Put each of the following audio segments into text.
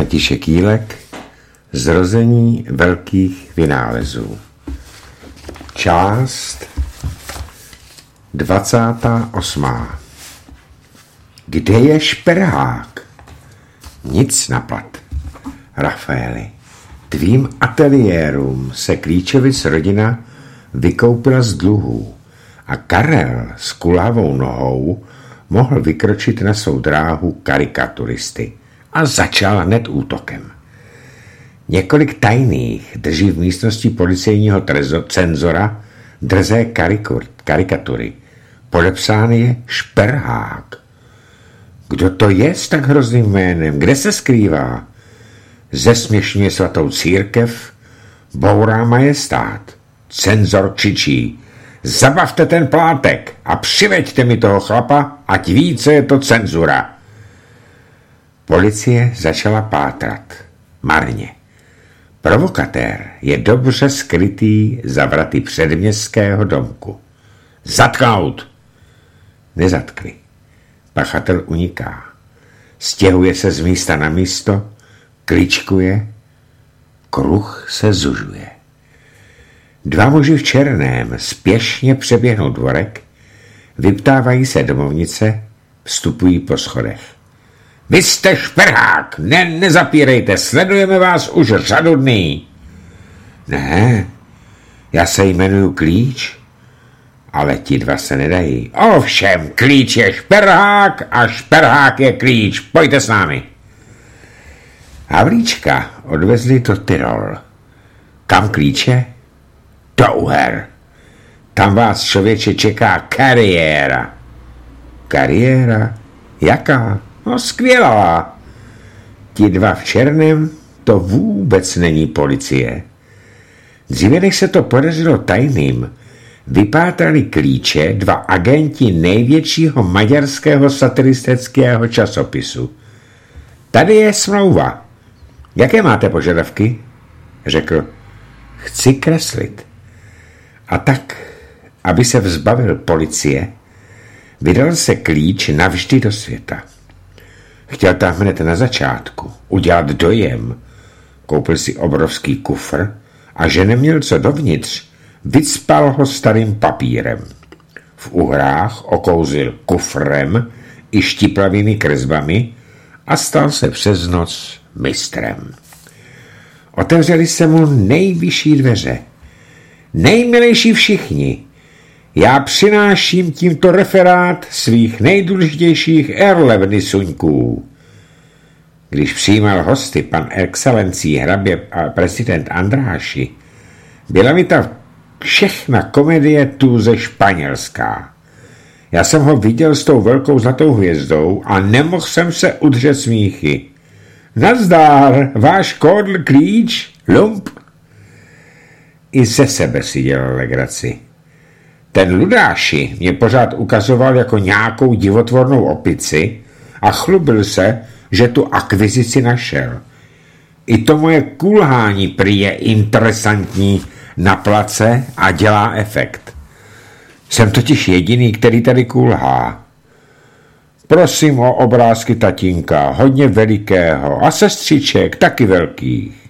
František Jílek, Zrození velkých vynálezů. Část 28. Kde je šperhák? Nic napad. Rafaeli, tvým ateliérům se Klíčovic rodina vykoupila z dluhů a Karel s kulhavou nohou mohl vykročit na svou dráhu karikaturisty a začal hned útokem. Několik tajných drží v místnosti policejního cenzora drzé karikatury. Podepsán je Šperhák. Kdo to je s tak hrozným jménem? Kde se skrývá? Zesměšňuje svatou církev, bourá majestát. Cenzor křičí: zabavte ten plátek a přiveďte mi toho chlapa, ať ví, co je to cenzura. Policie začala pátrat. Marně. Provokatér je dobře skrytý za vraty předměstského domku. Zatknout! Nezatkli. Pachatel uniká. Stěhuje se z místa na místo, kličkuje, kruh se zužuje. Dva muži v černém spěšně přeběhnou dvorek, vyptávají se domovnice, vstupují po schodech. Vy jste Šperhák, nezapírejte, sledujeme vás už řadu dní. Ne, já se jmenuji Klíč, ale ti dva se nedají. Ovšem, Klíč je Šperhák a Šperhák je Klíč, pojďte s námi. Havlíčka odvezli do Tyrol. Kam, Klíče? Do Uher. Tam vás, člověče, čeká kariéra. Kariéra? Jaká? No, skvělá. Ti dva v černém, to vůbec není policie. Dříve, než se to podařilo tajným, vypátrali Klíče dva agenti největšího maďarského satiristického časopisu. Tady je smlouva. Jaké máte požadavky? Řekl, chci kreslit. A tak, aby se vzbavil policie, vydal se Klíč navždy do světa. Chtěl tam hned na začátku udělat dojem. Koupil si obrovský kufr a že neměl co dovnitř, vycpal ho starým papírem. V Uhrách okouzil kufrem i štiplavými kresbami a stal se přes noc mistrem. Otevřeli se mu nejvyšší dveře. Nejmilejší všichni, já přináším tímto referát svých nejdůležitějších erlevnisuňků. Když přijímal hosty pan excelencí hrabě a prezident Andráši, byla mi ta všechna komedie tu ze Španělská. Já jsem ho viděl s tou velkou zlatou hvězdou a nemohl jsem se udržet smíchy. Nazdár, váš kódl Klíč, lump. I ze sebe si dělal legraci. Ten Ludáši mě pořád ukazoval jako nějakou divotvornou opici a chlubil se, že tu akvizici našel. I to moje kulhání prý je interesantní na place a dělá efekt. Jsem totiž jediný, který tady kulhá. Prosím o obrázky tatínka, hodně velikého, a sestřiček, taky velkých.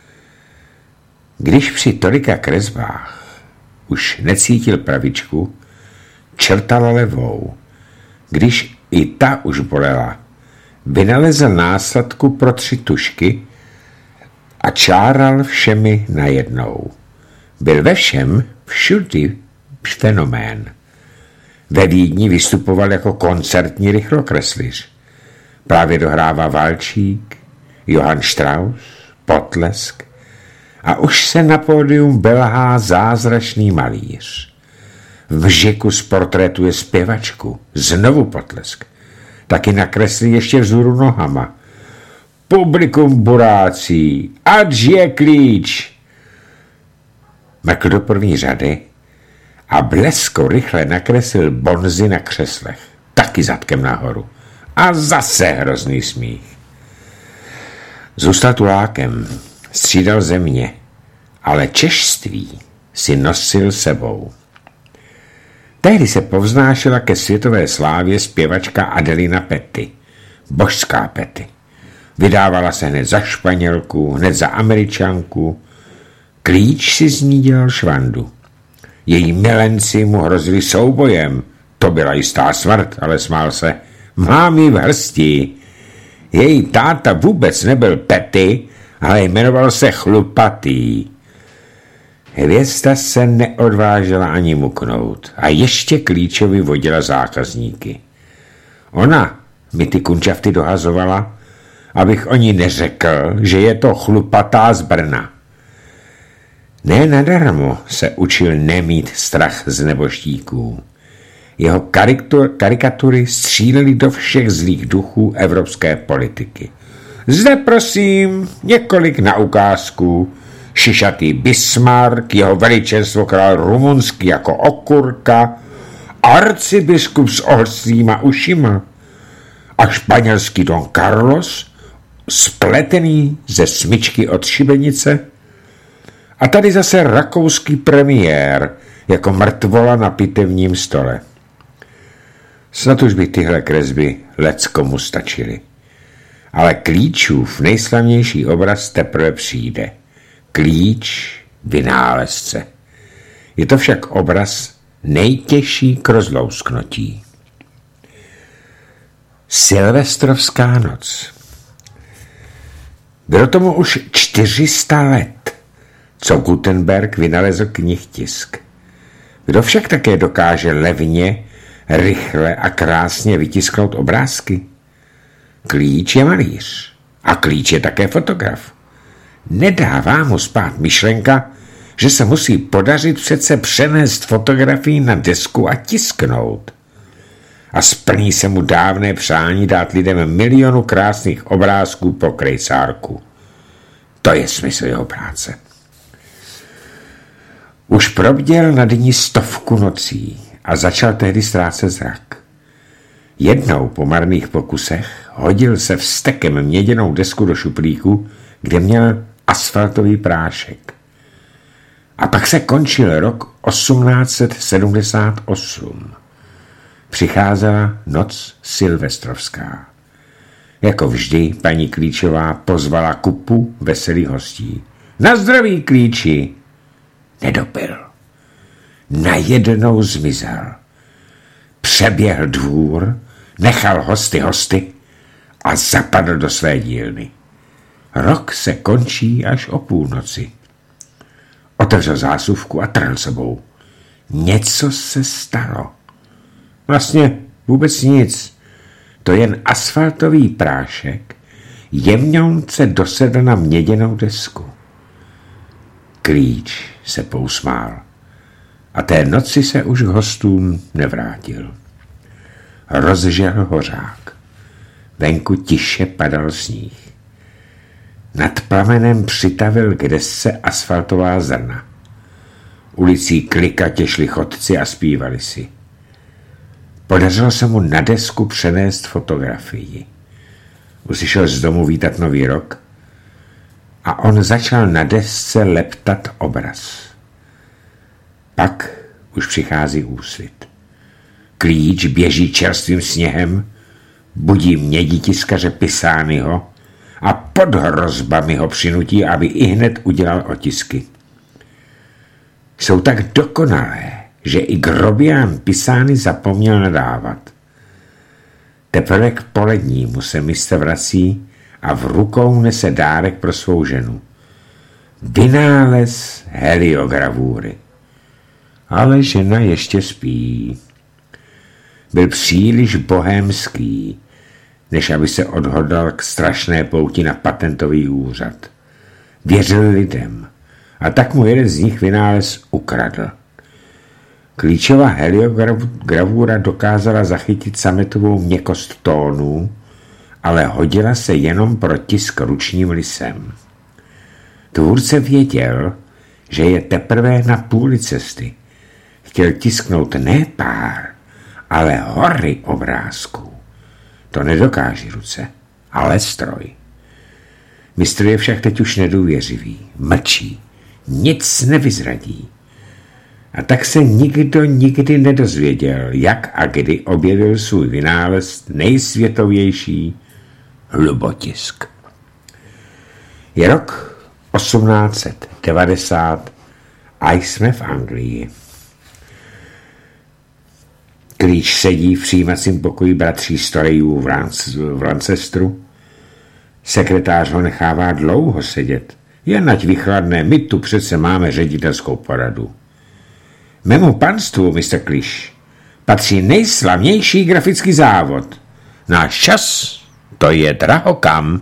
Když při tolika kresbách už necítil pravičku, črtal levou. Když i ta už bolela, vynalezl násadku pro 3 tušky a čáral všemi najednou. Byl ve všem všudy fenomén. Ve Vídni vystupoval jako koncertní rychlokresliř. Právě dohrává Valčík, Johann Strauss, Potlesk a už se na pódium belhá zázračný malíř. V mžiku sportrétuje zpěvačku, znovu Potlesk. Taky nakreslí ještě vzhůru nohama. Publikum burácí, ať je Klíč. Mrkl do první řady a blesko rychle nakreslil bonzy na křeslech. Taky zadkem nahoru. A zase hrozný smích. Zůstal tulákem, střídal země, ale češství si nosil sebou. Tehdy se povznášela ke světové slávě zpěvačka Adelina Petty, božská Petty. Vydávala se hned za Španělku, hned za Američanku. Klíč si z ní dělal švandu. Její milenci mu hrozili soubojem. To byla jistá smrt, ale smál se. Mám ji v hrsti. Její táta vůbec nebyl Petty, ale jmenoval se Chlupatý. Hvězda se neodvážela ani muknout a ještě Klíčovi vodila zákazníky. Ona mi ty kunčafty dohazovala, abych o ní neřekl, že je to Chlupatá z Brna. Ne nadarmo se učil nemít strach z neboštíků. Jeho karikatury střílely do všech zlých duchů evropské politiky. Zde prosím několik na ukázku. Šišatý Bismarck, jeho veličenstvo král rumunský jako okurka, arcibiskup s ostrýma ušima a španělský Don Carlos, spletený ze smyčky od šibenice. A tady zase rakouský premiér, jako mrtvola na pitevním stole. Snad už by tyhle kresby leckomu stačily. Ale Klíčův nejslavnější obraz teprve přijde. Klíč vynálezce. Je to však obraz nejtěžší k rozlousknutí. Silvestrovská noc. Bylo tomu už 400 let, co Gutenberg vynalezl knihtisk. Kdo však také dokáže levně, rychle a krásně vytisknout obrázky? Klíč je malíř a Klíč je také fotograf. Nedává mu spát myšlenka, že se musí podařit přece přenést fotografii na desku a tisknout. A splní se mu dávné přání dát lidem milionu krásných obrázků pro krejsárku. To je smysl jeho práce. Už probděl nad ní 100 nocí a začal tehdy ztrácet zrak. Jednou po marných pokusech hodil se vztekem měděnou desku do šuplíku, kde měl asfaltový prášek. A pak se končil rok 1878. Přicházela noc silvestrovská. Jako vždy paní Klíčová pozvala kupu veselých hostí. Na zdraví, Klíči! Nedopil. Najednou zmizel. Přeběhl dvůr, nechal hosty a zapadl do své dílny. Rok se končí až o půlnoci. Otevřel zásuvku a trhl sebou. Něco se stalo. Vlastně vůbec nic. To jen asfaltový prášek jemňonce dosedl na měděnou desku. Klíč se pousmál a té noci se už k hostům nevrátil. Rozžehl hořák. Venku tiše padal sníh. Nad plamenem přitavil k desce asfaltová zrna. Ulicí klikatě šli chodci a zpívali si. Podařilo se mu na desku přenést fotografii. Už si šel z domu vítat nový rok a on začal na desce leptat obraz. Pak už přichází úsvit. Klíč běží čerstvým sněhem, budí mědí tiskaře Pisányho a pod hrozbami ho přinutí, aby ihned udělal otisky. Jsou tak dokonalé, že i grobián Pisany zapomněl nadávat. Teprve k polednímu se mistr vrací a v rukou nese dárek pro svou ženu. Vynález heliogravúry. Ale žena ještě spí. Byl příliš bohémský, než aby se odhodlal k strašné pouti na patentový úřad. Věřil lidem a tak mu jeden z nich vynález ukradl. Klíčová heliogravúra dokázala zachytit sametovou měkkost tónů, ale hodila se jenom pro tisk ručním lisem. Tvůrce věděl, že je teprve na půli cesty. Chtěl tisknout ne pár, ale hory obrázků. To nedokáží ruce, ale stroj. Mistr je však teď už nedůvěřivý, mlčí, nic nevyzradí. A tak se nikdo nikdy nedozvěděl, jak a kdy objevil svůj vynález nejsvětovější hlubotisk. Je rok 1890 a jsme v Anglii. Klíč sedí v přijímacím pokoji bratří Storeyů v Lancasteru. Sekretář ho nechává dlouho sedět. Jen ať vychladne, my tu přece máme ředitelskou poradu. Mému panstvu, Mr. Clish, patří nejslavnější grafický závod. Náš čas, to je drahokam.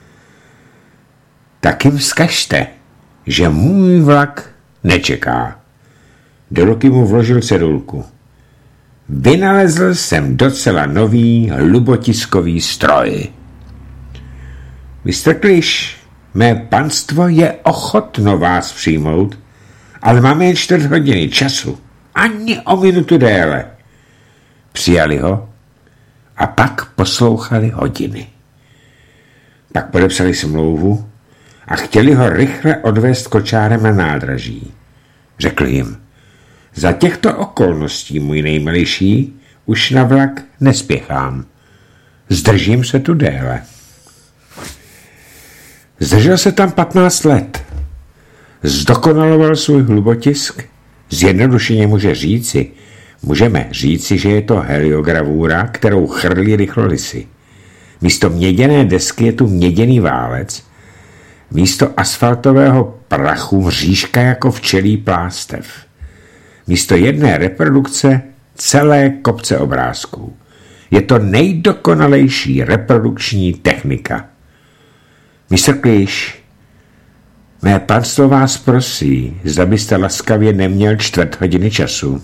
Tak jim vzkažte, že můj vlak nečeká. Do ruky mu vložil cedulku. Vynalezl jsem docela nový hlubotiskový stroj. Mr. Clish, mé panstvo je ochotno vás přijmout, ale máme jen 4 hodiny času, ani o minutu déle. Přijali ho a pak poslouchali hodiny. Pak podepsali smlouvu a chtěli ho rychle odvést kočárem na nádraží. Řekl jim, za těchto okolností, můj nejmilejší, už na vlak nespěchám. Zdržím se tu déle. Zdržel se tam 15 let. Zdokonaloval svůj hlubotisk. Zjednodušeně můžeme říci, že je to heliogravura, kterou chrlí rychlolisy. Místo měděné desky je tu měděný válec. Místo asfaltového prachu mřížka jako včelí plástev. Místo jedné reprodukce celé kopce obrázků. Je to nejdokonalejší reprodukční technika. Mr. Clish, mé panstvo vás prosí, zda byste laskavě neměl 4 hodiny času.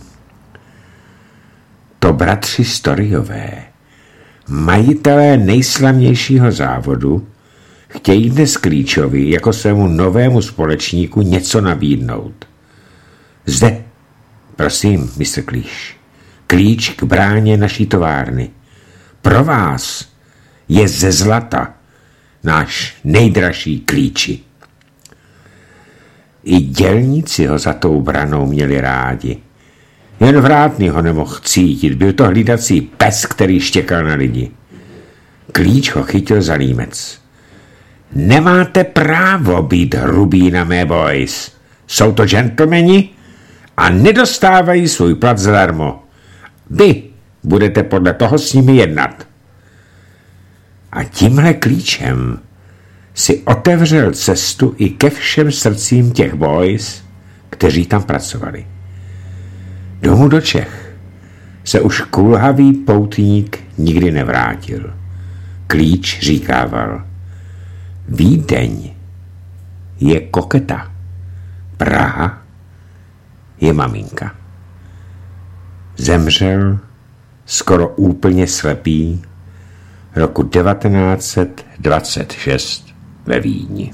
To bratři Storeyové, majitelé nejslavnějšího závodu, chtějí dnes Klíčovi jako svému novému společníku něco nabídnout. Zde, prosím, Mr. Clish, klíč k bráně naší továrny. Pro vás je ze zlata náš nejdražší klíči. I dělníci ho za tou branou měli rádi. Jen vrátný ho nemohl cítit, byl to hlídací pes, který štěkal na lidi. Klíč ho chytil za límec. Nemáte právo být hrubý na mé boys. Jsou to gentlemani a nedostávají svůj plat zadarmo. Vy budete podle toho s nimi jednat. A tímhle klíčem si otevřel cestu i ke všem srdcím těch boys, kteří tam pracovali. Domů do Čech se už kulhavý poutník nikdy nevrátil. Klíč říkával, Vídeň je koketa, Praha je maminka. Zemřel skoro úplně slepý roku 1926 ve Vídni.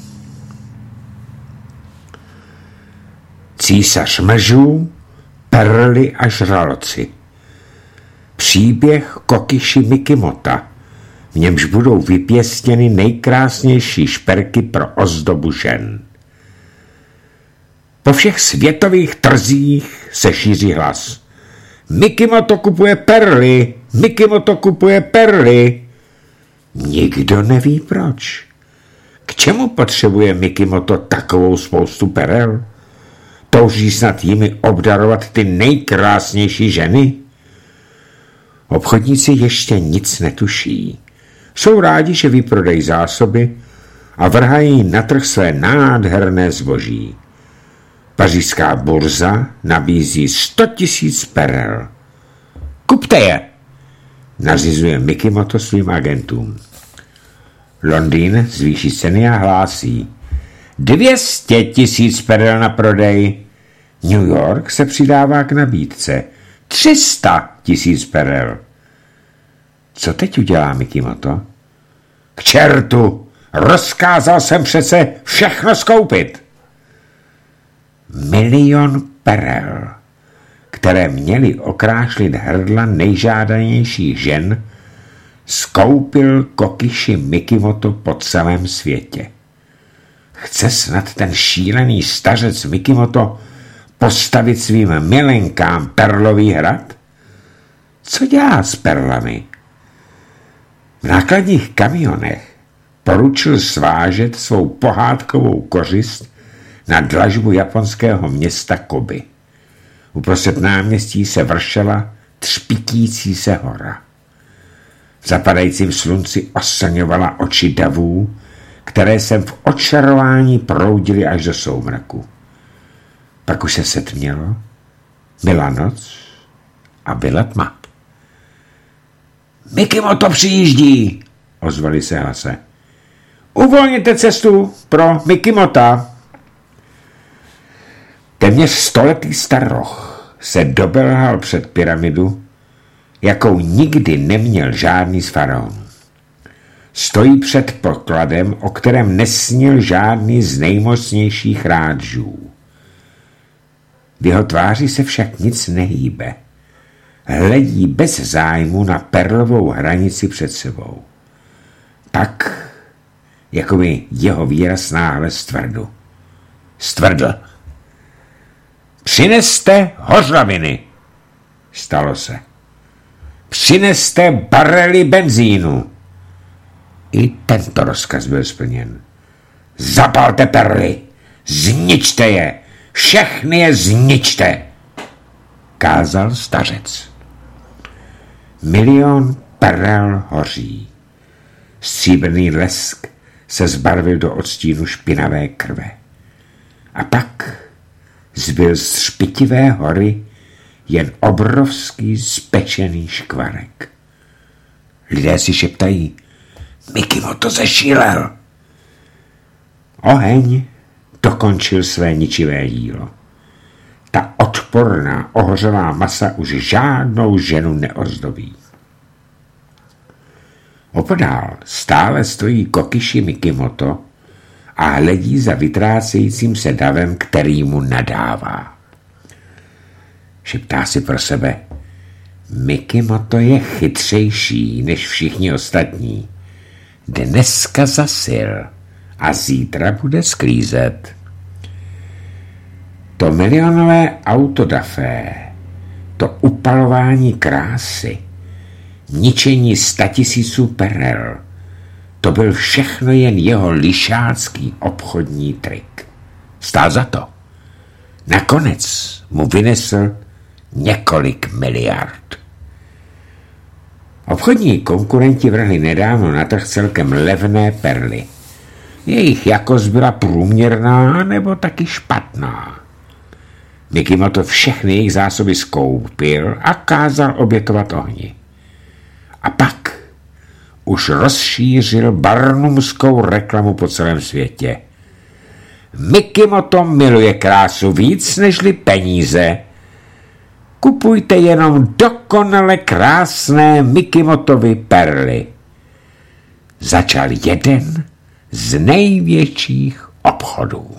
Císař mržů, perly a žraloci. Příběh Kokiši Mikimota, v němž budou vypěstěny nejkrásnější šperky pro ozdobu žen. Po všech světových trzích se šíří hlas. Mikimoto kupuje perly, Mikimoto kupuje perly. Nikdo neví proč. K čemu potřebuje Mikimoto takovou spoustu perel? Touží snad jimi obdarovat ty nejkrásnější ženy? Obchodníci ještě nic netuší. Jsou rádi, že vyprodají zásoby a vrhají na trh své nádherné zboží. Pařížská burza nabízí 100 000 perel. Kupte je, nařizuje Mikimoto svým agentům. Londýn zvýší ceny a hlásí 200 000 perel na prodej. New York se přidává k nabídce 300 000 perel. Co teď udělá Mikimoto? K čertu! Rozkázal jsem přece všechno skoupit. 1 000 000 perel, které měly okrášlit hrdla nejžádanějších žen, skoupil Kokiši Mikimoto po celém světě. Chce snad ten šílený stařec Mikimoto postavit svým milenkám perlový hrad? Co dělá s perlami? V nákladních kamionech poručil svážet svou pohádkovou kořist na dlažbu japonského města Koby. Uprostřed náměstí se vršela třpitící se hora. V zapadajícím slunci oslňovala oči davů, které se v očarování proudily až do soumraku. Pak už se setmělo, byla noc a byla tma. Mikimoto přijíždí, ozvali se hlase. Uvolněte cestu pro Mikimota. Téměř stoletý staroch se dobelhal před pyramidu, jakou nikdy neměl žádný z faraonů. Stojí před pokladem, o kterém nesnil žádný z nejmocnějších rádžů. V jeho tváři se však nic nehýbe. Hledí bez zájmu na perlovou hranici před sebou. Pak, jakoby jeho výraz náhle stvrdl. Přineste hořlaviny. Stalo se. Přineste barely benzínu. I tento rozkaz byl splněn. Zapalte perly, zničte je, všechny je zničte, kázal stařec. 1 000 000 perel hoří. Stříbrný lesk se zbarvil do odstínu špinavé krve. A pak zbyl z špitivé hory jen obrovský spečený škvarek. Lidé si šeptají, Mikimoto zešílel. Oheň dokončil své ničivé dílo. Ta odporná, ohořelá masa už žádnou ženu neozdobí. Opodál stále stojí Kokiši Mikimoto a hledí za vytrácejícím se davem, který mu nadává. Šeptá si pro sebe, Mikimoto je chytřejší než všichni ostatní. Dneska zasil a zítra bude sklízet. To milionové autodafé, to upalování krásy, ničení 100 000 perel, to byl všechno jen jeho lišácký obchodní trik. Stál za to. Nakonec mu vynesl několik miliard. Obchodní konkurenti vrhli nedávno na trh celkem levné perly. Jejich jakost byla průměrná nebo taky špatná. Mikimoto všechny jejich zásoby skoupil a kázal obětovat ohni. A pak už rozšířil barnumskou reklamu po celém světě. Mikimoto miluje krásu víc nežli peníze. Kupujte jenom dokonale krásné Mikimotovy perly. Začal jeden z největších obchodů.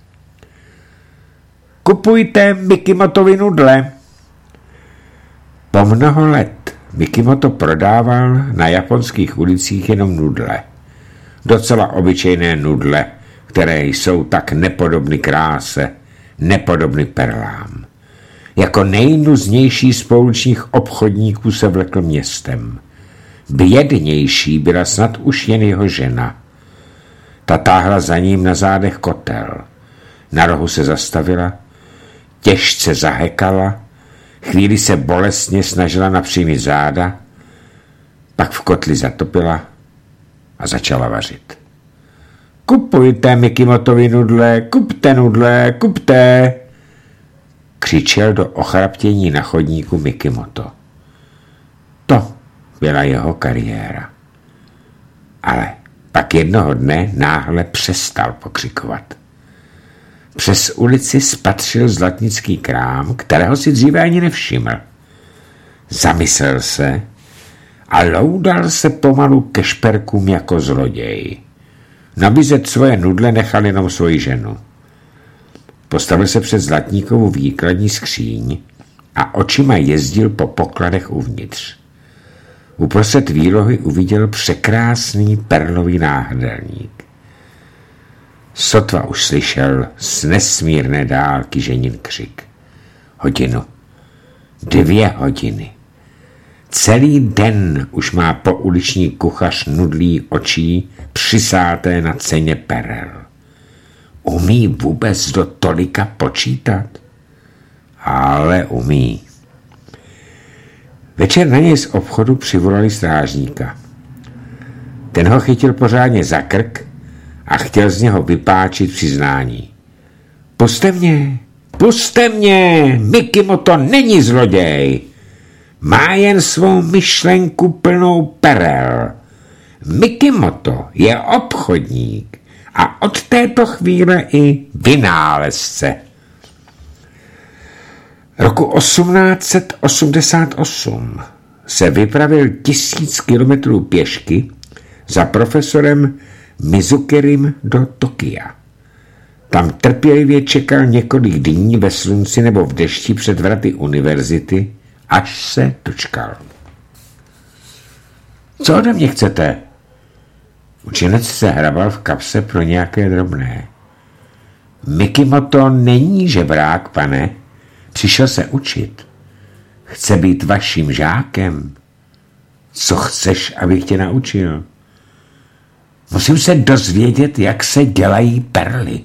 Kupujte Mikimotovy nudle. Po mnoho let Mikimoto prodával na japonských ulicích jenom nudle. Docela obyčejné nudle, které jsou tak nepodobny kráse, nepodobny perlám. Jako nejnuznější z pouličních obchodníků se vlekl městem. Bědnější byla snad už jen jeho žena. Ta táhla za ním na zádech kotel. Na rohu se zastavila, těžce zahekala, chvíli se bolestně snažila napřímit záda, pak v kotli zatopila a začala vařit. Kupujte Mikimotovy nudle, kupte, křičel do ochraptění na chodníku Mikimoto. To byla jeho kariéra. Ale pak jednoho dne náhle přestal pokřikovat. Přes ulici spatřil zlatnický krám, kterého si dříve ani nevšiml. Zamyslel se a loudal se pomalu ke šperkům jako zloděj. Nabízet svoje nudle nechal jenom svoji ženu. Postavil se před zlatníkovou výkladní skříň a očima jezdil po pokladech uvnitř. Uprostřed výlohy uviděl překrásný perlový náhrdelník. Sotva už slyšel z nesmírné dálky ženin křik. 1 hodinu, 2 hodiny. Celý den už má pouliční kuchař nudlý očí přisáté na ceně perel. Umí vůbec do tolika počítat? Ale umí. Večer na něj z obchodu přivolali strážníka. Ten ho chytil pořádně za krk a chtěl z něho vypáčit přiznání. Puste mě, Mikimoto není zloděj. Má jen svou myšlenku plnou perel. Mikimoto je obchodník a od této chvíle i vynálezce. Roku 1888 se vypravil 1000 kilometrů pěšky za profesorem Mizukirim do Tokia. Tam trpělivě čekal několik dní ve slunci nebo v dešti před vraty univerzity, až se dočkal. Co ode mě chcete? Učenec se hrabal v kapse pro nějaké drobné. Mikimoto není žebrák, pane. Přišel se učit. Chce být vaším žákem. Co chceš, abych tě naučil? Musím se dozvědět, jak se dělají perly.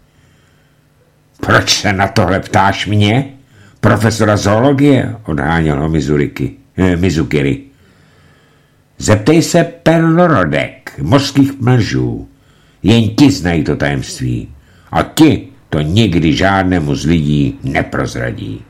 Proč se na tohle ptáš mě? Profesora zoologie, odháněl ho Mizukiri. Zeptej se perlorodek, mořských mlžů. Jen ti znají to tajemství. A ti to nikdy žádnému z lidí neprozradí.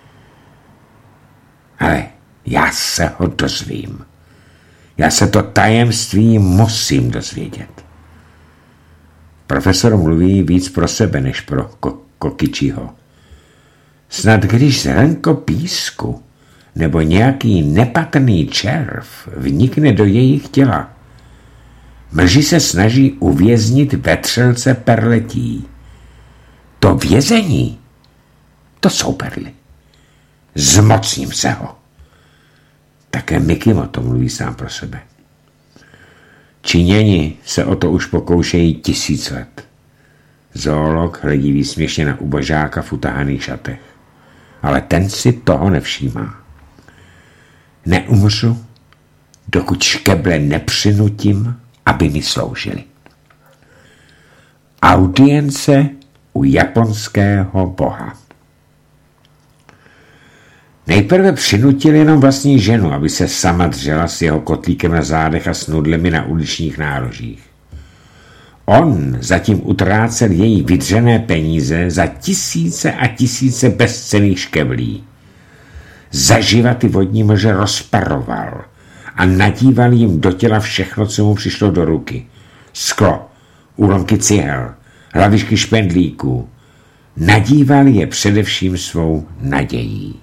Ale já se ho dozvím. Já se to tajemství musím dozvědět. Profesor mluví víc pro sebe, než pro Kokichiho. Snad když zrnko písku nebo nějaký nepatrný červ vnikne do jejich těla, mlži se snaží uvěznit ve třelce perletí. To vězení, to jsou perly. Zmocním se ho. Také Mikimoto mluví sám pro sebe. Číňani se o to už pokoušejí 1000 let. Zoolog hledí výsměšně na ubožáka v utahaných šatech. Ale ten si toho nevšímá. Neumřu, dokud škeble nepřinutím, aby mi sloužili. Audience u japonského boha. Nejprve přinutil jenom vlastní ženu, aby se sama dřela s jeho kotlíkem na zádech a s nudlemi na uličních nárožích. On zatím utrácel její vydřené peníze za 1000 a 1000 bezcenných škeblí. Zaživa ty vodní mlže rozparoval a nadíval jim do těla všechno, co mu přišlo do ruky. Sklo, úlomky cihel, hlavičky špendlíků. Nadíval je především svou nadějí.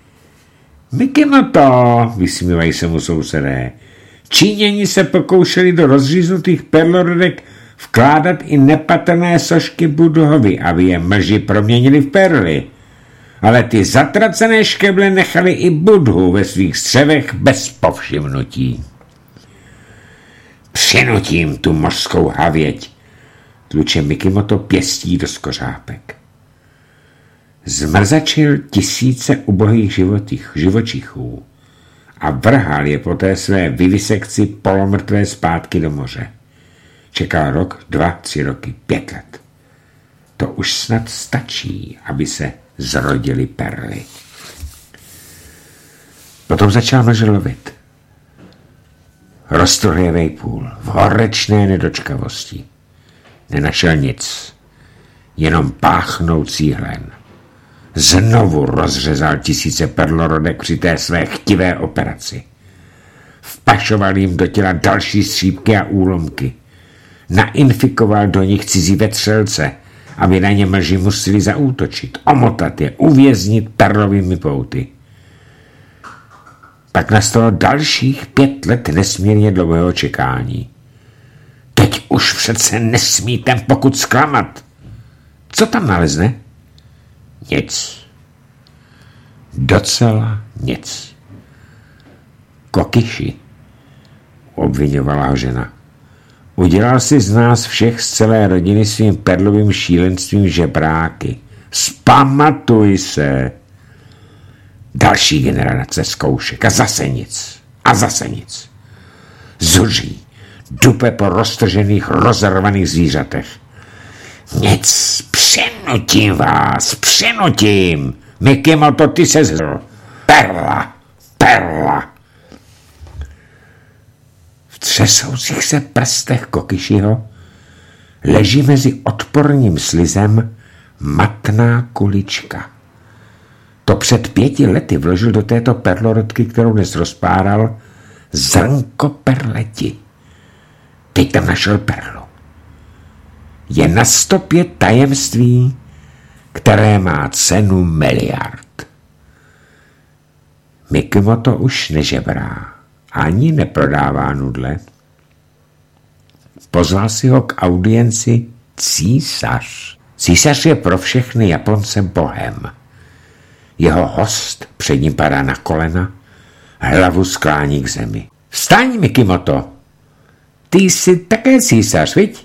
Mikimoto, vysmívají se mu sousedé. Číňani se pokoušeli do rozříznutých perlorodek vkládat i nepatrné sošky Budhovi, aby je mlži proměnili v perly. Ale ty zatracené škeble nechali i Budhu ve svých střevech bez povšimnutí. Přinutím tu mořskou havěť, tluče Mikimoto pěstí do skořápek. Zmrzačil 1000 ubohých živočichů a vrhal je po té své vivisekci polomrtvé zpátky do moře. Čekal rok, 2, 3 roky, 5 let. To už snad stačí, aby se zrodily perly. Potom začal mlže lovit. Roztrhl je vejpůl v horečné nedočkavosti. Nenašel nic, jenom páchnoucí hlen. Znovu rozřezal 1000 perlorodek při té své chtivé operaci. Vpašoval jim do těla další střípky a úlomky. Nainfikoval do nich cizí vetřelce, aby na ně mlži museli zaútočit, omotat je, uvěznit perlovými pouty. Pak nastalo dalších 5 let nesmírně dlouhého čekání. Teď už přece nesmí ten pokud zklamat. Co tam nalezne? Nic. Docela nic. Kokichi, obvinovala ho žena. Udělal si z nás všech z celé rodiny svým perlovým šílenstvím žebráky. Vzpamatuj se. Další generace zkoušek a zase nic. A zase nic. Zuří, dupe po roztržených, rozervaných zvířatech. Nic, přenutím vás, přenutím. Mikimoto, ty se zhl. Perla, perla. V třesoucích se prstech Kokyšiho leží mezi odporným slizem matná kulička. To před 5 lety vložil do této perlorodky, kterou dnes rozpáral, zrnko perleti. Teď tam našel perlu. Je na stopě tajemství, které má cenu miliard. Mikimoto už nežebrá, ani neprodává nudle. Pozval si ho k audienci císař. Císař je pro všechny Japonce bohem. Jeho host před ním padá na kolena, hlavu sklání k zemi. Vstaň, Mikimoto! Ty jsi také císař, viď?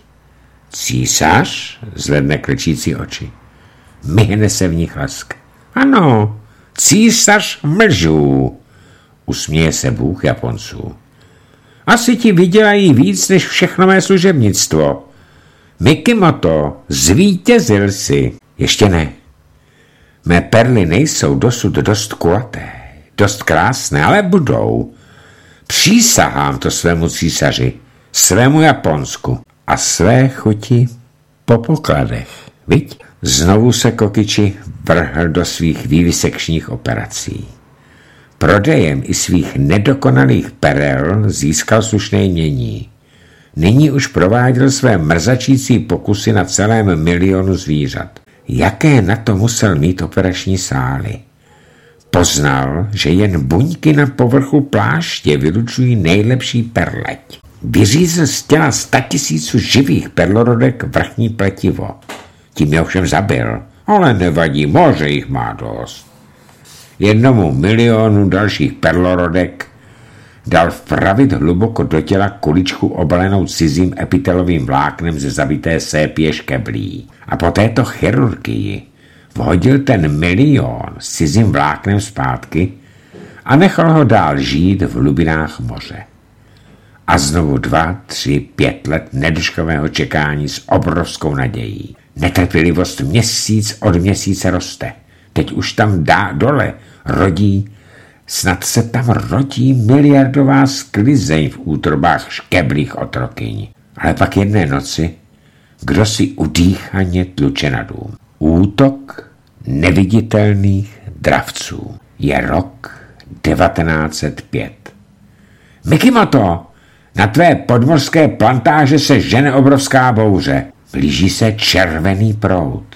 Císař? Zvedne klečící oči. Myhne se v nich lask. Ano, císař mlžů, usměje se Bůh Japonců. Asi ti vydělají víc než všechno mé služebnictvo. Mikimoto, zvítězil jsi. Ještě ne. Mé perly nejsou dosud dost kulaté, dost krásné, ale budou. Přísahám to svému císaři, svému Japonsku a své chuti po pokladech. Viď? Znovu se Kokiči vrhl do svých vývisekčních operací. Prodejem i svých nedokonalých perel získal slušné jmění. Nyní už prováděl své mrzačící pokusy na celém 1 milionu zvířat. Jaké na to musel mít operační sály? Poznal, že jen buňky na povrchu pláště vylučují nejlepší perleť. Vyřízl z těla 100 000 živých perlorodek vrchní pletivo. Tím je ovšem zabil, ale nevadí, moře jich má dost. 1 milionu dalších perlorodek dal vpravit hluboko do těla kuličku obalenou cizím epitelovým vláknem ze zabité sépě škeblí. A po této chirurgii vhodil ten 1 milion s cizím vláknem zpátky a nechal ho dál žít v hlubinách moře. A znovu 2, 3, 5 let nedožkového čekání s obrovskou nadějí. Netrpělivost měsíc od měsíce roste. Teď už tam dole rodí, snad se tam rodí miliardová sklizeň v útrobách škeblých otrokyň. Ale pak jedné noci, kdo si udýchaně tluče na dům. Útok neviditelných dravců. Je rok 1905. Mikimoto, na tvé podmořské plantáže se žene obrovská bouře. Blíží se červený proud.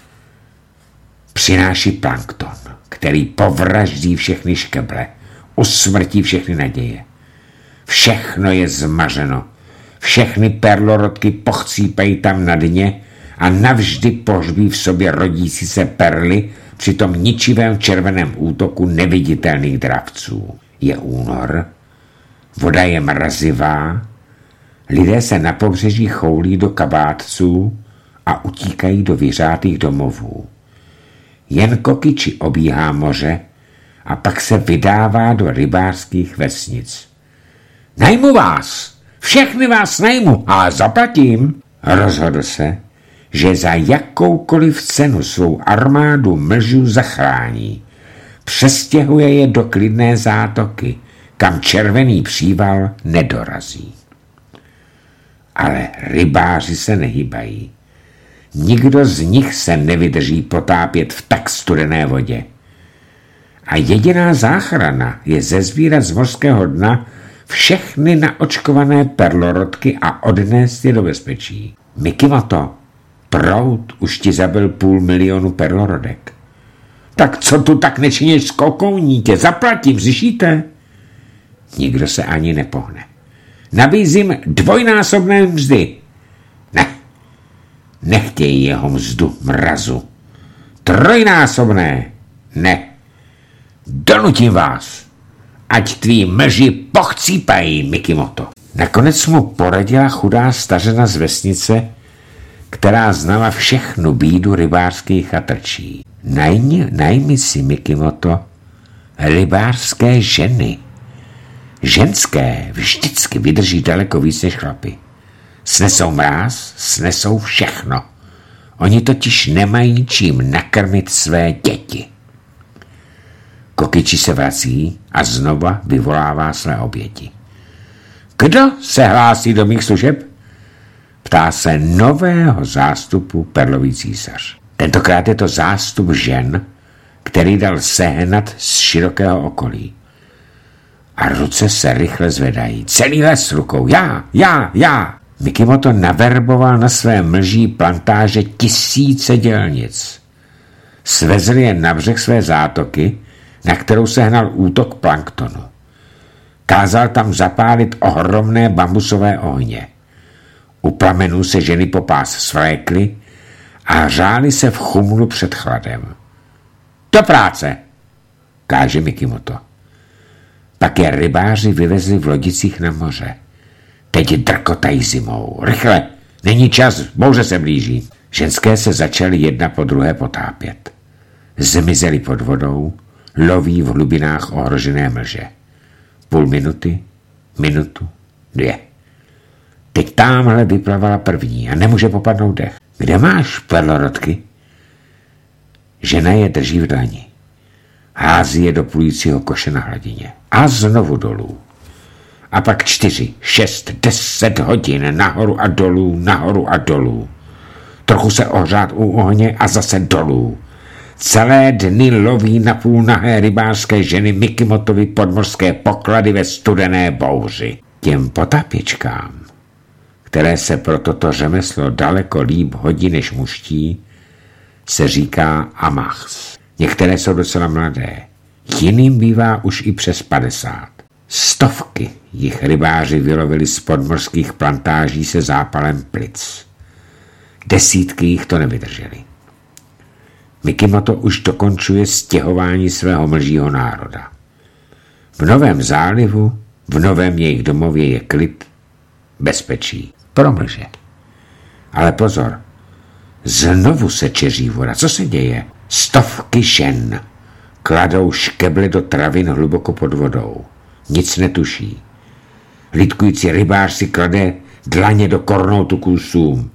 Přináší plankton, který povraždí všechny škeble, usmrtí všechny naděje. Všechno je zmařeno. Všechny perlorodky pochcípají tam na dně a navždy pohřbí v sobě rodící se perly při tom ničivém červeném útoku neviditelných dravců. Je únor, voda je mrazivá, lidé se na pobřeží choulí do kabátců a utíkají do vyřátých domovů. Jen Kokiči obíhá moře a pak se vydává do rybářských vesnic. Najmu vás! Všechny vás najmu, ale zaplatím! Rozhodl se, že za jakoukoliv cenu svou armádu mlžů zachrání. Přestěhuje je do klidné zátoky, kam červený příval nedorazí. Ale rybáři se nehýbají. Nikdo z nich se nevydrží potápět v tak studené vodě. A jediná záchrana je zezbírat z mořského dna všechny naočkované perlorodky a odnést je do bezpečí. Mikimoto, proud už ti zabil 500 000 perlorodek. Tak co tu tak nečiněš s kokouní, tě zaplatím, slyšíte? Nikdo se ani nepohne. Nabízím 2násobné mzdy. Ne, nechtějí jeho mzdu, mrazu. 3násobné. Ne, donutím vás. Ať tví mlži pochcípají, Mikimoto. Nakonec mu poradila chudá stařena z vesnice, která znala všechnu bídu rybářských chatrčí. Najmi si, Mikimoto, Rybářské ženy. Ženské vždycky vydrží daleko víc než chlapy. Snesou mráz, snesou všechno. Oni totiž nemají čím nakrmit své děti. Kokyči se vrací a znova vyvolává své oběti. Kdo se hlásí do mých služeb? Ptá se nového zástupu Perlový císař. Tentokrát je to zástup žen, který dal sehnat z širokého okolí. A ruce se rychle zvedají. Celý les rukou. Já. Mikimoto naverboval na své mlží plantáže tisíce dělnic. Svezl je na břeh své zátoky, na kterou se hnal útok planktonu. Kázal tam zapálit ohromné bambusové ohně. U plamenů se ženy po pás svlékly a hřály se v chumlu před chladem. Do práce, káže Mikimoto. Pak je rybáři vyvezli v lodicích na moře. Teď drkotají zimou. Rychle, není čas, bouře se blíží. Ženské se začaly jedna po druhé potápět. Zmizely pod vodou, loví v hlubinách ohrožené mlže. Půl minuty, minutu, 2. Teď támhle vyplavala první a nemůže popadnout dech. Kde máš perlorodky? Žena je drží v dlani. Hází je do plujícího koše na hladině. A znovu dolů. A pak 4, 6, 10 hodin nahoru a dolů. Trochu se ohřát u ohně a zase dolů. Celé dny loví napůl nahé rybářské ženy Mikimotovy podmořské poklady ve studené bouři. Těm potápěčkám, které se pro toto řemeslo daleko líp hodí než muští, se říká amachs. Některé jsou docela mladé, jiným bývá už i přes 50. Stovky jich rybáři vylovili z podmořských plantáží se zápalem plic. Desítky jich to nevydrželi. Mikimoto už dokončuje stěhování svého mlžího národa. V Novém zálivu, v novém jejich domově je klid, bezpečí, pro mlže. Ale pozor, znovu se čeří voda. Co se děje? Stovky žen kladou škeble do travin hluboko pod vodou. Nic netuší. Hlídkující rybář si klade dlaně do kornoutu kusům.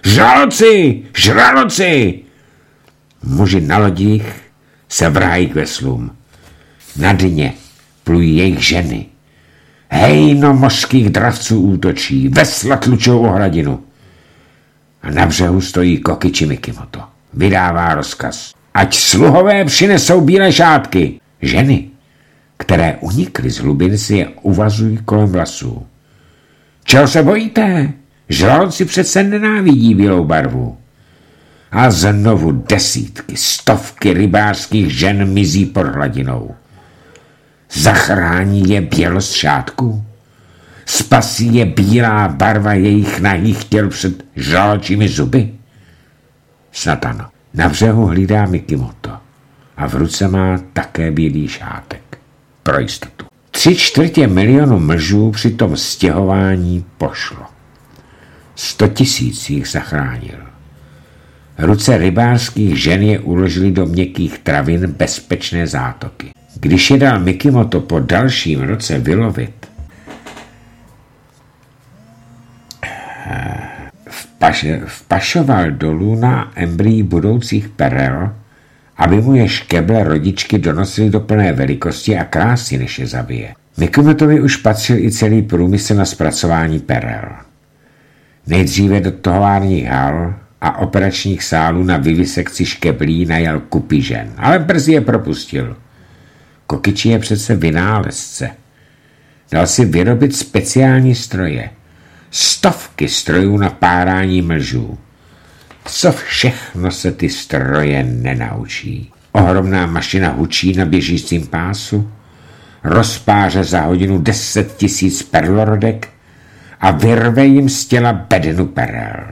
Žraloci! Muži na lodích se vrhají k veslům. Na dně plují jejich ženy. Hejno mořských dravců útočí, vesla tlučou o hradinu. A na břehu stojí Kokyči Mikimoto. Vydává rozkaz. Ať sluhové přinesou bílé šátky. Ženy, které unikly z hlubin, si je uvazují kolem vlasů. Čeho se bojíte? Žraloci přece nenávidí bílou barvu. A znovu desítky, stovky rybářských žen mizí pod hladinou. Zachrání je bělost šátku? Spasí je bílá barva jejich nahých těl před žraločími zuby? Snad ano. Na břehu hlídá Mikimoto a v ruce má také bílý šátek. Pro jistotu. 3/4 milionu mlžů při tom stěhování pošlo. 100 000 jich zachránil. Ruce rybářských žen je uložili do měkkých travin bezpečné zátoky. Když je dal Mikimoto po dalším roce vylovit, vpašoval dolů na embryí budoucích perel, aby mu je škeble rodičky donosily do plné velikosti a krásy, než je zabije. Mikimotovi už patřil i celý průmysl na zpracování perel. Nejdříve do továrních hal a operačních sálů na vivisekci škeblí najal kupy žen, ale brzy je propustil. Kokyči je přece vynálezce. Dal si vyrobit speciální stroje. Stovky strojů na párání mlžů. Co všechno se ty stroje nenaučí? Ohromná mašina hučí na běžícím pásu, rozpáře za hodinu 10 000 perlorodek a vyrve jim z těla bednu perel.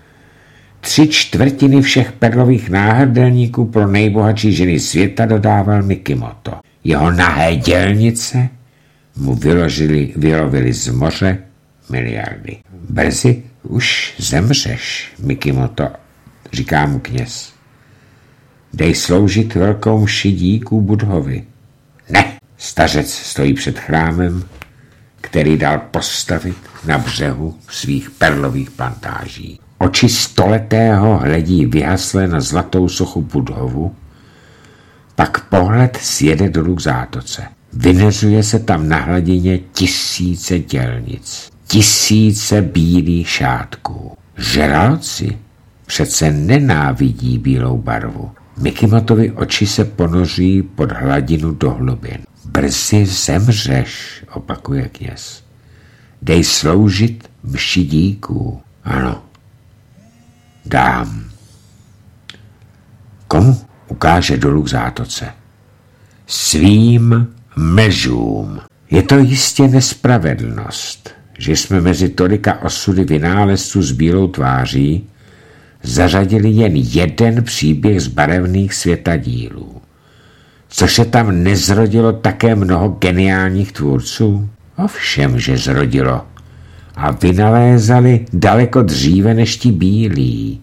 3/4 všech perlových náhrdelníků pro nejbohatší ženy světa dodával Mikimoto. Jeho nahé dělnice mu vylovili z moře miliardy. Brzy už zemřeš, Mikimoto, říká mu kněz. Dej sloužit velkou mši díků Budhovi. Ne, stařec stojí před chrámem, který dal postavit na břehu svých perlových plantáží. Oči stoletého hledí vyhasle na zlatou sochu Budhovu, pak pohled sjede dolů k zátoce. Vyneřuje se tam na hladině tisíce dělnic, tisíce bílých šátků. Žraloci přece nenávidí bílou barvu. Mikimotovi oči se ponoří pod hladinu do hlubin. Brzy zemřeš, opakuje kněz. Dej sloužit mši díků. Ano, dám. Komu? Ukáže dolů k zátoce. Svým mlžům. Je to jistě nespravedlnost, že jsme mezi tolika osudy vynálezců s bílou tváří zařadili jen jeden příběh z barevných světadílů. Což se tam nezrodilo také mnoho geniálních tvůrců? Ovšem, že zrodilo. A vynalézali daleko dříve než ti bílí.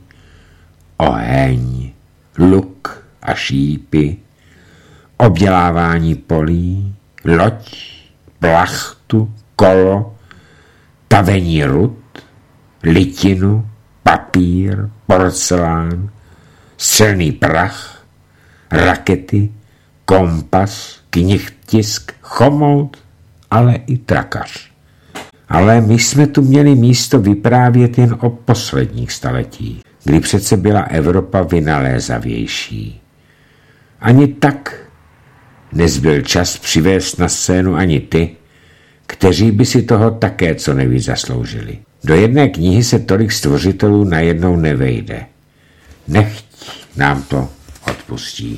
Oheň, luk a šípy, obdělávání polí, loď, plachtu, kolo, tavení rud, litinu, papír, porcelán, střelný prach, rakety, kompas, knihtisk, chomout, ale i trakař. Ale my jsme tu měli místo vyprávět jen o posledních staletích, kdy přece byla Evropa vynalézavější. Ani tak nezbyl čas přivést na scénu ani ty, kteří by si toho také co nejvíc zasloužili. Do jedné knihy se tolik stvořitelů najednou nevejde. Nechť nám to odpustí.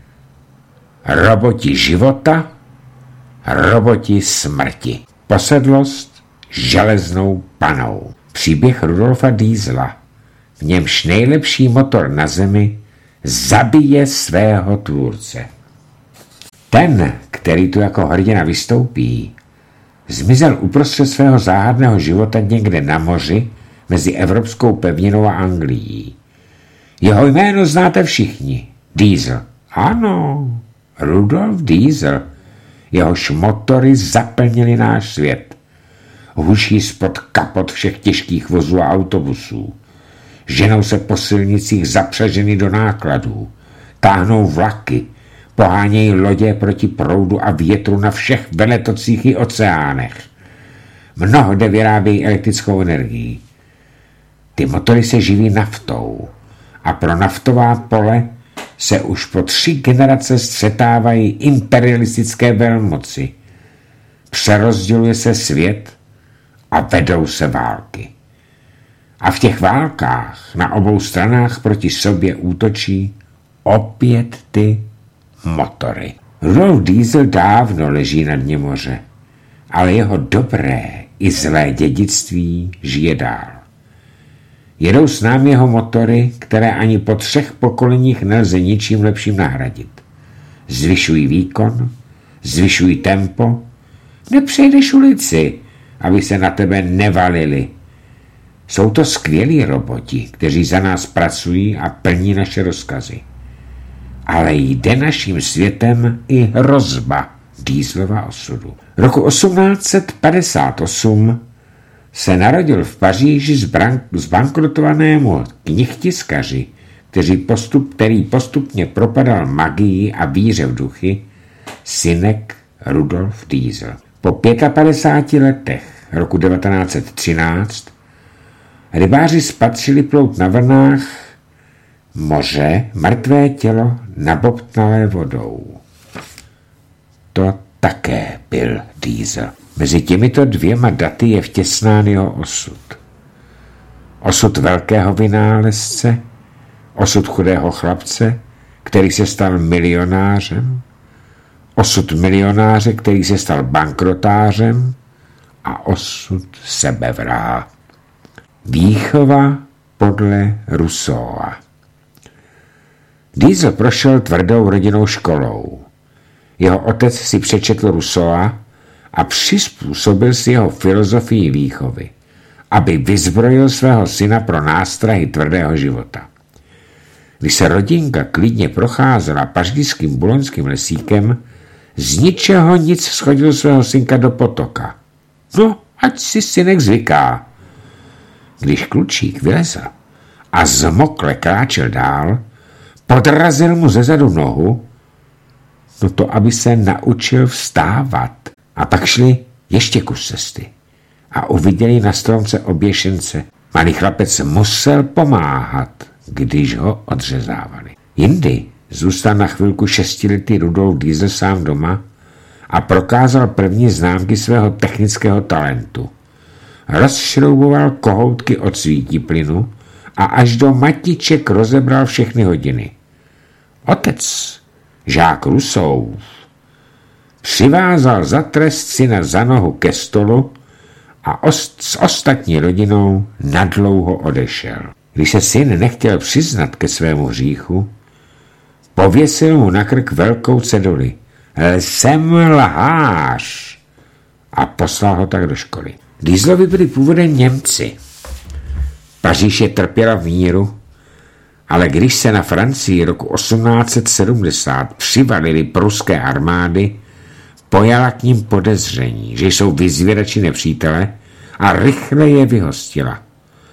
Roboti života, roboti smrti. Posedlost železnou panou. Příběh Rudolfa Diesela, v němž nejlepší motor na zemi zabije svého tvůrce. Ten, který tu jako hrdina vystoupí, zmizel uprostřed svého záhadného života někde na moři mezi evropskou pevninou a Anglií. Jeho jméno znáte všichni. Diesel. Ano, Rudolf Diesel. Jehož motory zaplnili náš svět. Huší spod kapot všech těžkých vozů a autobusů. Ženou se po silnicích zapřaženy do nákladů. Táhnou vlaky. Pohánějí lodě proti proudu a větru na všech veletocích i oceánech. Mnohde vyrábějí elektrickou energii. Ty motory se živí naftou a pro naftová pole se už po 3 generace střetávají imperialistické velmoci. Přerozděluje se svět a vedou se války. A v těch válkách na obou stranách proti sobě útočí opět ty motory. Rudolf Diesel dávno leží na dně moře, ale jeho dobré i zlé dědictví žije dál. Jedou s námi jeho motory, které ani po 3 pokoleních nelze ničím lepším nahradit. Zvyšují výkon, zvyšují tempo, nepřejdeš ulici, aby se na tebe nevalili. Jsou to skvělí roboti, kteří za nás pracují a plní naše rozkazy. Ale jde naším světem i hrozba Dieselova osudu. Roku 1858 se narodil v Paříži zbankrotovanému knihtiskaři, který postupně propadal magii a víře v duchy, synek Rudolf Diesel. Po 55 letech roku 1913 rybáři spatřili plout na vlnách moře mrtvé tělo nabobtnalé vodou. To také byl Diesel. Mezi těmito 2 daty je vtěsnán jeho osud. Osud velkého vynálezce, osud chudého chlapce, který se stal milionářem, osud milionáře, který se stal bankrotářem a osud sebevraha. Výchova podle Rousseaua. Diesel prošel tvrdou rodinnou školou. Jeho otec si přečetl Rousseaua a přizpůsobil si jeho filozofii výchovy, aby vyzbrojil svého syna pro nástrahy tvrdého života. Když se rodinka klidně procházela pařížským buloňským lesíkem, Z ničeho nic schodil svého synka do potoka. No, ať si synek zvyká. Když klučík vylezl a zmokle kráčel dál, podrazil mu zezadu nohu, no to, aby se naučil vstávat. A pak šli ještě kus cesty a uviděli na stromce oběšence. Malý chlapec musel pomáhat, když ho odřezávali. Jindy zůstal na chvilku 6letý Rudolf Diesel sám doma a prokázal první známky svého technického talentu. Rozšrouboval kohoutky od svítiplynu a až do matiček rozebral všechny hodiny. Otec, žák Rousseau, přivázal za trest syna za nohu ke stolu a s ostatní rodinou nadlouho odešel. Když se syn nechtěl přiznat ke svému hříchu, pověsil mu na krk velkou ceduli. Jsem lhář. A poslal ho tak do školy. Dieselovi byli původem Němci. Paříž je trpěla v míru, ale když se na Francii roku 1870 přivalily pruské armády, pojala k ním podezření, že jsou vyzvědači nepřítele a rychle je vyhostila.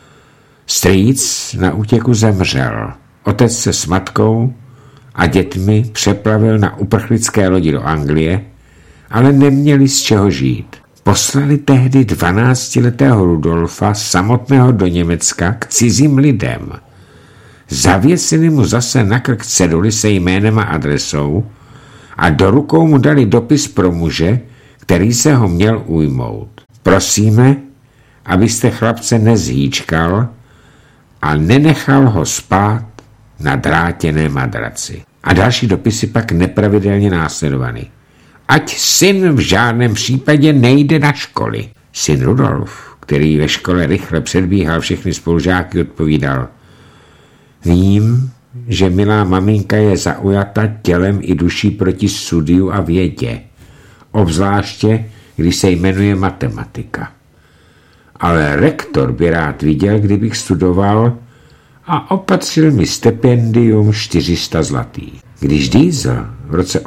Strýc na útěku zemřel. Otec se s matkou a dětmi přeplavil na uprchlické lodi do Anglie, ale neměli z čeho žít. Poslali tehdy 12letého Rudolfa samotného do Německa k cizím lidem. Zavěsili mu zase na krk ceduli se jménem a adresou a do rukou mu dali dopis pro muže, který se ho měl ujmout. Prosíme, abyste chlapce nezhýčkal a nenechal ho spát na drátěné madraci. A další dopisy pak nepravidelně následovaly. Ať syn v žádném případě nejde na školy. Syn Rudolf, který ve škole rychle předbíhal všechny spolužáky, odpovídal: Vím, že milá maminka je zaujata tělem i duší proti studiu a vědě, obzvláště když se jmenuje matematika. Ale rektor by rád viděl, kdybych studoval, a opatřil mi stipendium 400 zlatých. Když Diesel v roce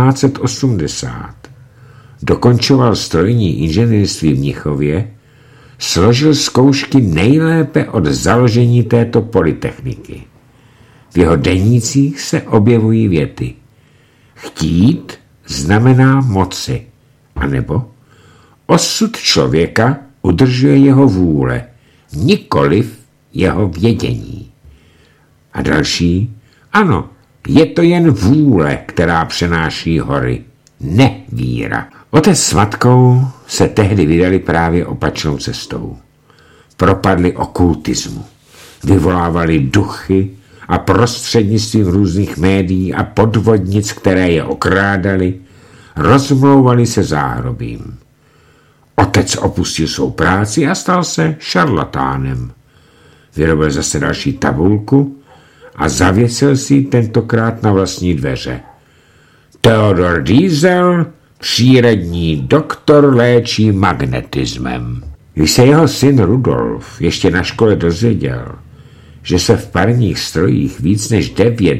1880 dokončoval strojní inženýrství v Mnichově, složil zkoušky nejlépe od založení této polytechniky. V jeho denících se objevují věty: Chtít znamená moci, anebo osud člověka udržuje jeho vůle, nikoliv jeho vědění. A další: Ano, je to jen vůle, která přenáší hory, ne víra. Otec s matkou se tehdy vydali právě opačnou cestou. Propadli okultismu, vyvolávali duchy a prostřednictvím různých médií a podvodnic, které je okrádali, rozmlouvali se záhrobím. Otec opustil svou práci a stal se šarlatánem. Vyrobil zase další tabulku a zavěsil si tentokrát na vlastní dveře. Theodor Diesel, přírodní doktor, léčí magnetismem. Když se jeho syn Rudolf ještě na škole dozvěděl, že se v parních strojích víc než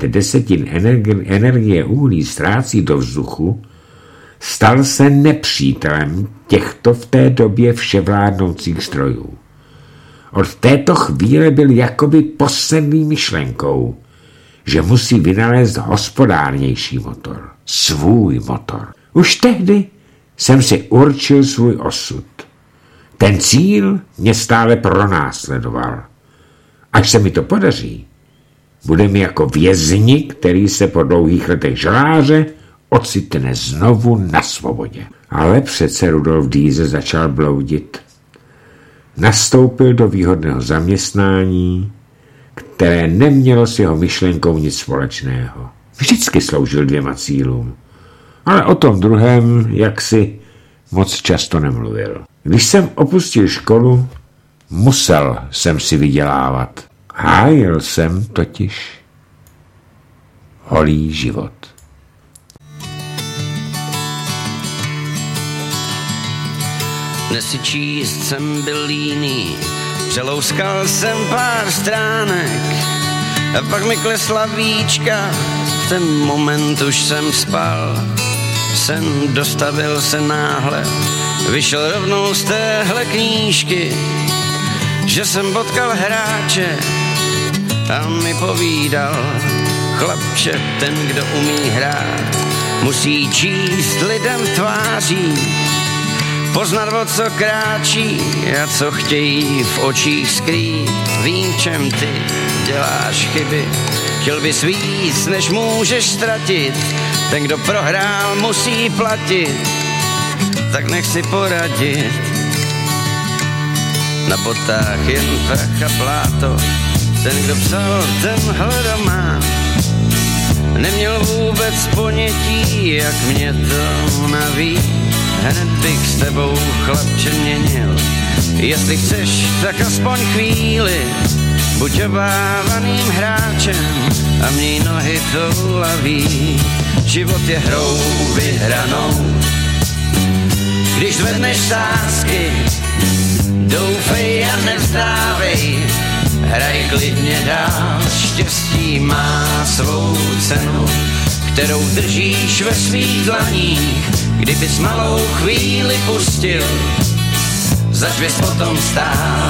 9/10 energie uhlí ztrácí do vzduchu, stal se nepřítelem těchto v té době vševládnoucích strojů. Od této chvíle byl jakoby posedlý myšlenkou, že musí vynalézt hospodárnější motor, svůj motor. Už tehdy jsem si určil svůj osud. Ten cíl mě stále pronásledoval. Až se mi to podaří, bude mi jako vězni, který se po dlouhých letech žaláře ocitne znovu na svobodě. Ale přece Rudolf Diesel začal bloudit. Nastoupil do výhodného zaměstnání, které nemělo s jeho myšlenkou nic společného. Vždycky sloužil 2 cílům, ale o tom druhém jaksi moc často nemluvil. Když jsem opustil školu, musel jsem si vydělávat. Hájil jsem totiž holý život. Dnes si číst jsem byl líný, přelouskal jsem pár stránek a pak mi klesla víčka, v ten moment už jsem spal. jsem dostavil se náhle, vyšel rovnou z téhle knížky, že jsem potkal hráče a mi povídal, chlapče, ten, kdo umí hrát, musí číst lidem tváří, poznat, o co kráčí a co chtějí v očích skrýt. Vím, v čem ty děláš chyby, chtěl bys víc, než můžeš ztratit, ten, kdo prohrál, musí platit, tak nech si poradit. Na botách jen prach a pláto, ten, kdo psal tenhle román, neměl vůbec ponětí, jak mě to naví. Hned bych s tebou, chlapče, měnil, jestli chceš, tak aspoň chvíli, buď obávaným hráčem a měj nohy toulaví. Život je hrou vyhranou, když zvedneš sázky, doufej a nevzdávej, hraj klidně dál, štěstí má svou cenu, kterou držíš ve svých dlaních. Kdybys malou chvíli pustil, zač bys potom stál.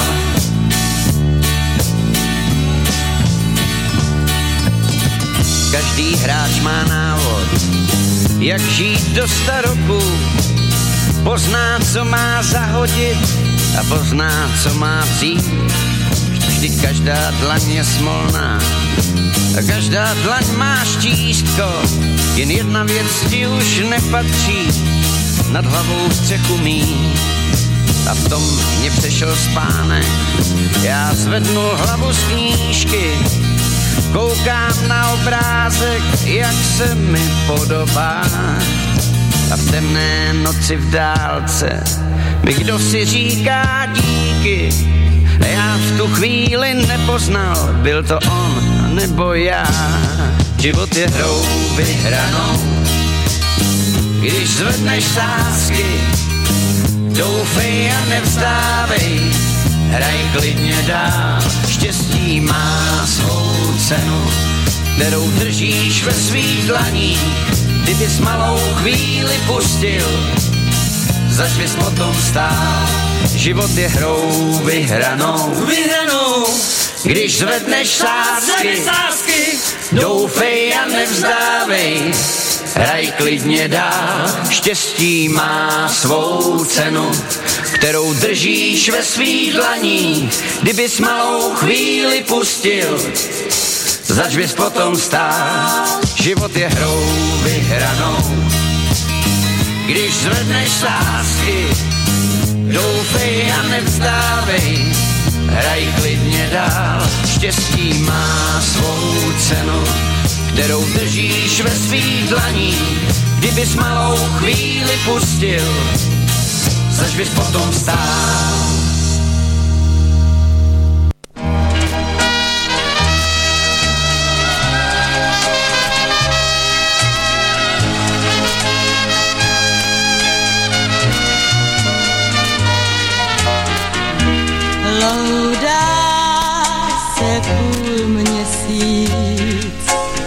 Každý hráč má návod, jak žít do staroku, pozná, co má zahodit a pozná, co má vzít. Vždyť každá dlaň je smolná a každá dlaň má štístko, jen jedna věc ti už nepatří, nad hlavou střechu mít. A v tom mě přešel spánek, já zvednul hlavu z knížky, koukám na obrázek, jak se mi podobá. A v temné noci v dálce mi kdo si říká díky, a já v tu chvíli nepoznal, byl to on nebo já. Život je hrou vyhranou, když zvedneš sázky, doufej a nevzdávej, hraj klidně dál, štěstí má svou cenu, kterou držíš ve svých dlaních. Kdybys malou chvíli pustil, zač bys potom stál. Život je hrou vyhranou, když zvedneš sázky, doufej a nevzdávej, hraj klidně dál, štěstí má svou cenu, kterou držíš ve svých dlaních. Kdybys malou chvíli pustil, zač bys potom stál. Život je hrou vyhranou, když zvedneš sázky, doufej a nevzdávej, hraj klidně dál, štěstí má svou cenu, kterou držíš ve svých dlaních. Kdybys malou chvíli pustil, zač bys potom stál. Loudá se půl měsíc,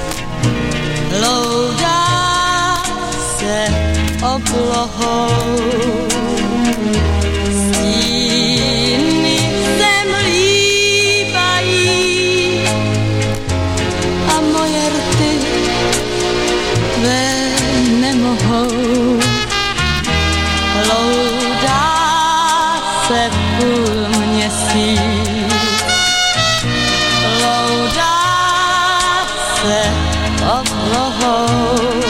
loudá se oblohou, stíny zem líbají a moje rty tvé nemohou. Loudá se půl měsíc, loudá se oblohou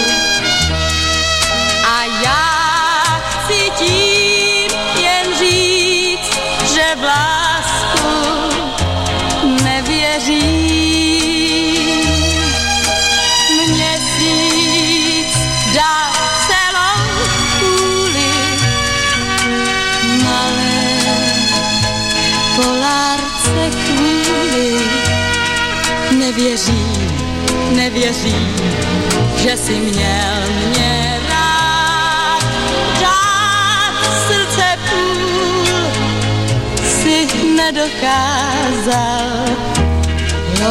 a já chci tím jen říct, že v lásku nevěřím. Měsíc dá celou kůli malé polárce kvůli. Nevěřím, že jsi měl mě rád, dát srdce půl si nedokázal.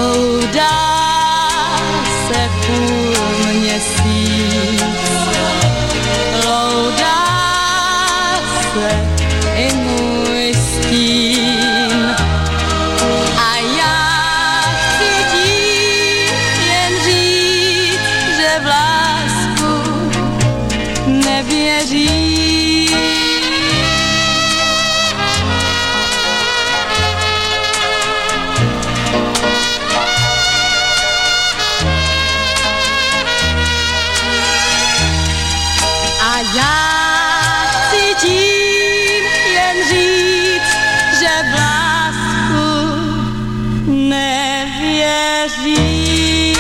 Loudá se půl měsíc, nevěří. A já cítím jen říct, že v lásku nevěří.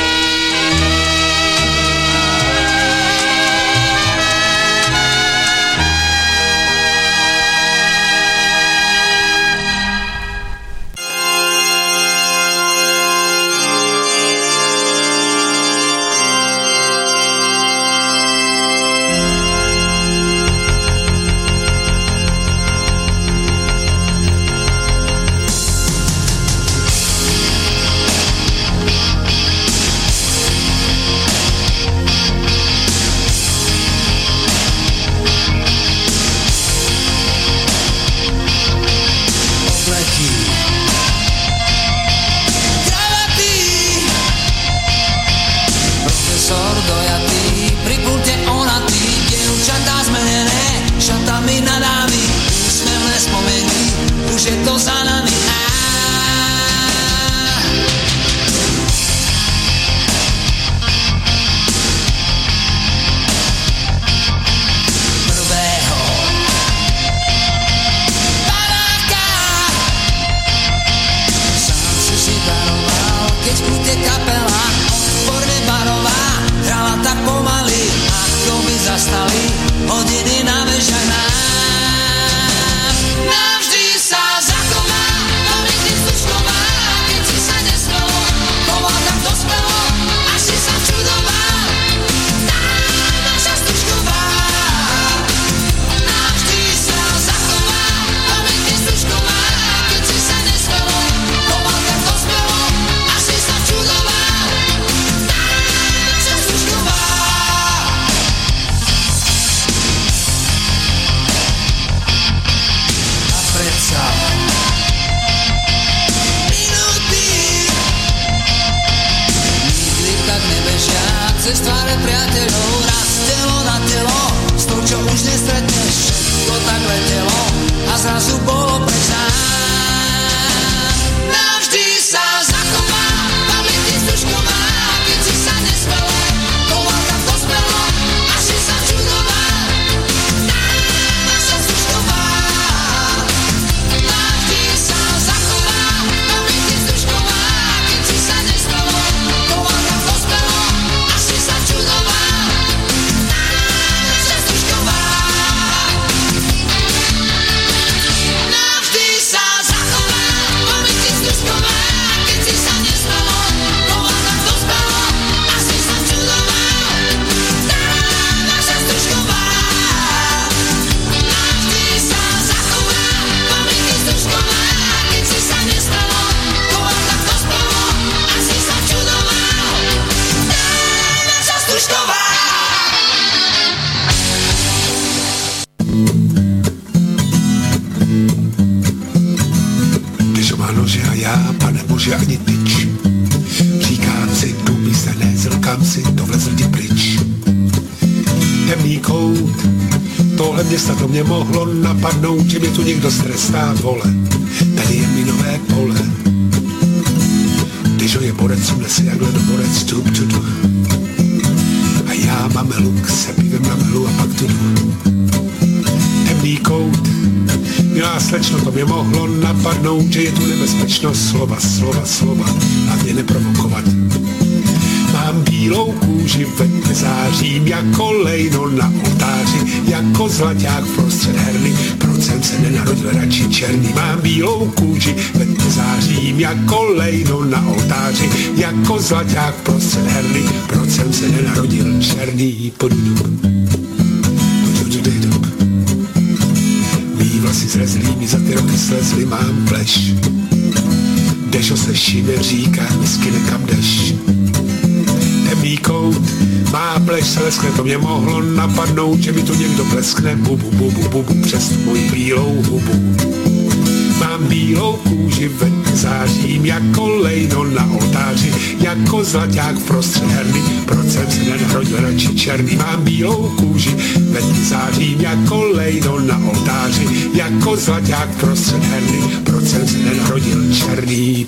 To mě mohlo napadnout, že mě tu někdo strestá, vole. Tady je minové pole. Když ho je borec, unese jakhle do borec, tup, tudu. A já mám luk, se pivem na melu a pak tudu. Temný kout, milá slečno, to mě mohlo napadnout, že je tu nebezpečnost, slova, a mě neprovokovat. Mám bílou kůži, ve zářím jako lejno na oltáři, jako zlaťák prostřed herny, procent se nenarodil radši černý. Mám bílou kůži, ve zářím jako lejno na oltáři, jako zlaťák prostřed herny, procent se nenarodil černý. Mý vlasy zrezlý, mi za ty roky slezly, mám pleš. Dešo se šime, říká, misky nekam jdeš. Temný kout, má pleš se leskne, to mě mohlo napadnout, že mi tu někdo pleskne, bubu, přes tu moji bílou hubu. Mám bílou kůži, ve zářím jako lejno na oltáři, jako zlaťák v prostřed herny, procent se nenarodil radši černý. Mám bílou kůži, ve zářím jako lejno na oltáři, jako zlaťák prostřed herny, proč jsem se nenarodil černý.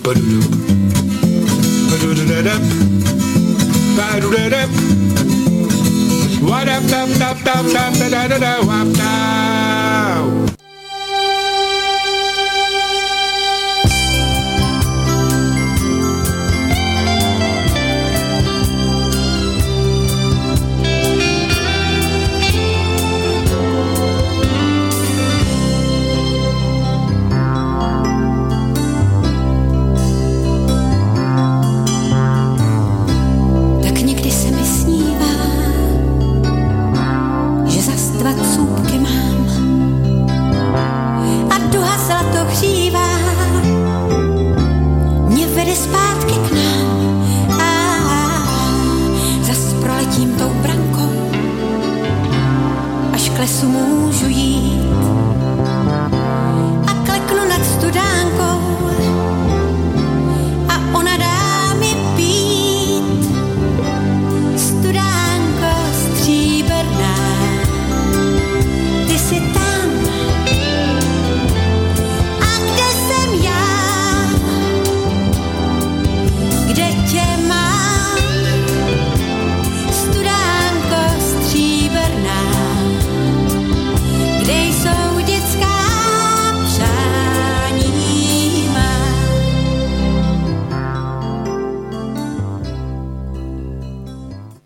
Lesu můžu jít